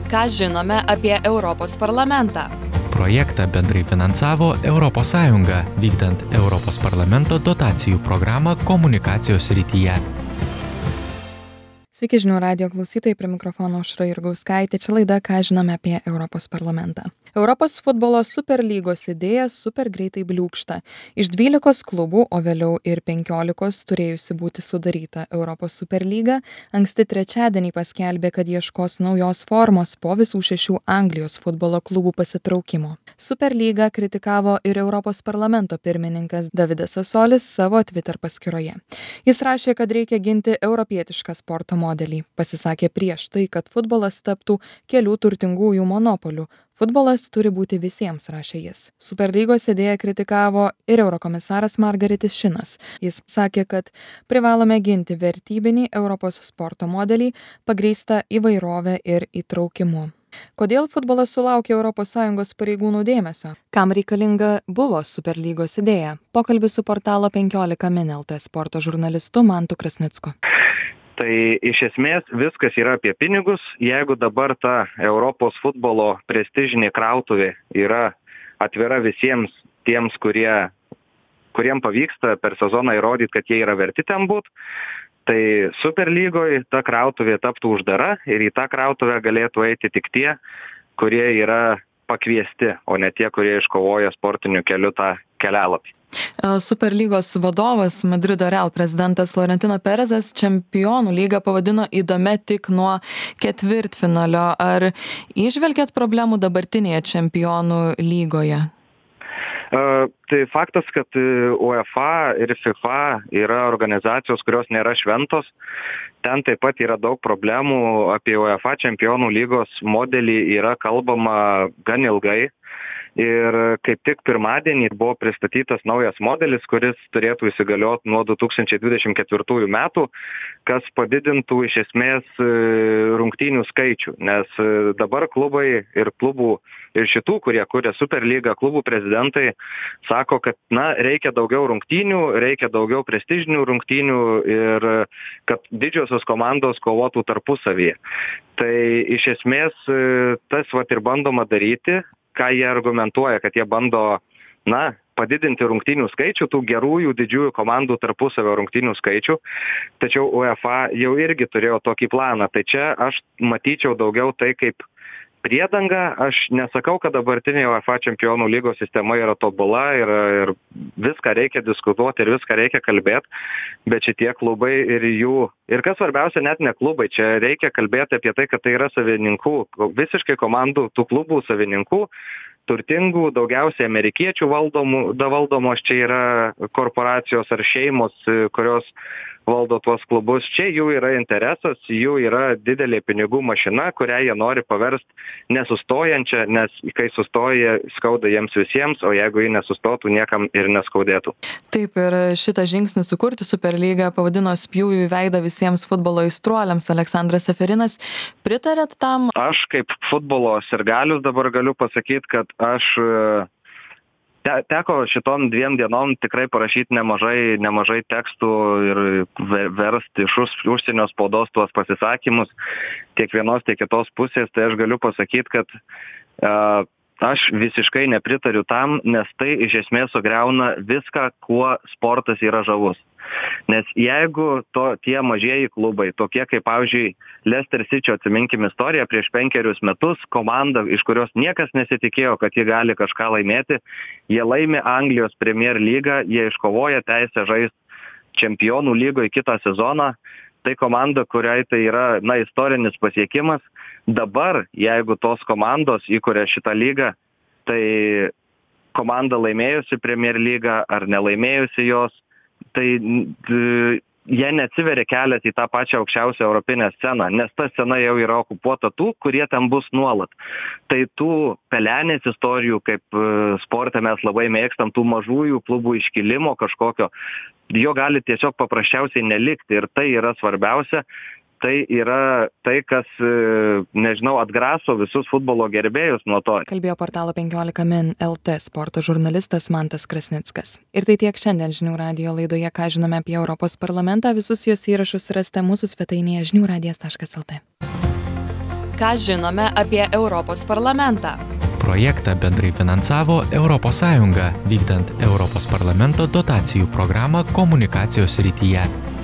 Ką žinome apie Europos parlamentą? Projektą bendrai finansavo ES, vykdant Europos parlamento dotacijų programą komunikacijos srityje. Sveiki žinių radijo klausytojai, prie mikrofono Aušra Jurgauskaitė. Čia laida Ką žinome apie Europos parlamentą. Europos futbolo superlygos idėja super greitai bliūkšta. Iš 12 klubų, o vėliau ir 15 turėjusi būti sudaryta Europos superlyga, anksti trečiadienį paskelbė, kad ieškos naujos formos po visų 6 Anglijos futbolo klubų pasitraukimo. Superlygą kritikavo ir Europos parlamento pirmininkas Davidas Sassolis savo Twitter paskyroje. Jis rašė, kad reikia ginti europietišką sporto modelį. Pasisakė prieš tai, kad futbolas taptų kelių turtingųjų monopoliu. Futbolas turi būti visiems, rašė jis. Superlygos idėją kritikavo ir eurokomisaras Margaritis Šinas. Jis sakė, kad privalome ginti vertybinį Europos sporto modelį, pagrįstą įvairovę ir įtraukimu. Kodėl futbolas sulaukė ES pareigūnų dėmesio? Kam reikalinga buvo Superlygos idėja? Pokalbis su portalo 15 min LT sporto žurnalistu Mantu Krasnicku. Tai iš esmės viskas yra apie pinigus. Jeigu dabar ta Europos futbolo prestižinė krautuvė yra atvira visiems tiems, kuriem pavyksta per sezoną įrodyti, kad jie yra verti ten būt, tai Superlygoje ta krautuvė taptų uždara ir į tą krautuvę galėtų eiti tik tie, kurie yra pakviesti, o ne tie, kurie iškovoja sportiniu keliu tą kelialapį. Superlygos vadovas Madrido Real prezidentas Florentino Perezas Čempionų lygą pavadino įdomia tik nuo ketvirtfinalio. Ar įžvelgiat problemų dabartinėje Čempionų lygoje? Tai faktas, kad UEFA ir FIFA yra organizacijos, kurios nėra šventos. Ten taip pat yra daug problemų. Apie UEFA Čempionų lygos modelį yra kalbama gan ilgai. Ir kaip tik pirmadienį buvo pristatytas naujas modelis, kuris turėtų įsigalioti nuo 2024 metų, kas padidintų iš esmės rungtynių skaičių. Nes dabar klubai ir klubų ir šitų, kurie kuria Superlygą, klubų prezidentai sako, kad reikia daugiau rungtynių, reikia daugiau prestižinių rungtynių ir kad didžiosios komandos kovotų tarpusavyje. Tai iš esmės tas ir bandoma daryti, ką jie argumentuoja, kad jie bando padidinti rungtynių skaičių, tų gerųjų didžiųjų komandų tarpusavio rungtynių skaičių, tačiau UEFA jau irgi turėjo tokį planą. Tai čia aš matyčiau daugiau tai kaip priedanga. Aš nesakau, kad dabartinė UEFA Čempionų lygos sistema yra tobula ir viską reikia diskutuoti ir viską reikia kalbėti, bet šitie klubai ir kas svarbiausia, net ne klubai, čia reikia kalbėti apie tai, kad tai yra savininkų, visiškai komandų, tų klubų savininkų, turtingų, daugiausiai amerikiečių valdomos, čia yra korporacijos ar šeimos, kurios valdo tuos klubus. Čia jų yra interesas, jų yra didelė pinigų mašina, kurią jie nori paversti nesustojančią, nes kai sustoja, skauda jiems visiems, o jeigu jie nesustotų, niekam ir neskaudėtų. Taip, ir šitą žingsnį sukurti Superlygą pavadino spjūvių į veidą visiems futbolo aistruoliams. Aleksandras Seferinas, pritarėt tam? Aš kaip futbolo sirgalius dabar galiu pasakyti, kad aš teko šitom 2 dienom tikrai parašyti nemažai tekstų ir versti iš užsienio spaudos tuos pasisakymus tiek vienos, tiek kitos pusės. Tai aš galiu pasakyti, kad aš visiškai nepritariu tam, nes tai iš esmės sugriauna viską, kuo sportas yra žavus. Nes jeigu tie mažieji klubai, tokie kaip, pavyzdžiui, Leicester City, atsiminkim istoriją, prieš 5 metus komanda, iš kurios niekas nesitikėjo, kad jie gali kažką laimėti, jie laimi Anglijos Premier lygą, jie iškovoja teisę žaisti Čempionų lygoje kitą sezoną. Tai komanda, kuriai tai yra istorinis pasiekimas. Dabar, jeigu tos komandos įkuria šitą lygą, tai komanda laimėjusi Premier lygą ar nelaimėjusi jos, tai jie neatsiveria kelias į tą pačią aukščiausią europinę sceną, nes ta scena jau yra okupuota tų, kurie ten bus nuolat. Tai tų pelenės istorijų, kaip sporte mes labai mėgstam, tų mažųjų klubų iškilimo kažkokio, jo gali tiesiog paprasčiausiai nelikti ir tai yra svarbiausia. Tai yra tai, kas, atgraso visus futbolo gerbėjus nuo to. Kalbėjo portalo 15 min LT sporto žurnalistas Mantas Krasnickas. Ir tai tiek šiandien žinių radijo laidoje, ką žinome apie Europos parlamentą. Visus jos įrašus rasite mūsų svetainėje žiniųradijas.lt. Ką žinome apie Europos parlamentą? Projektą bendrai finansavo ES, vykdant Europos parlamento dotacijų programą komunikacijos srityje.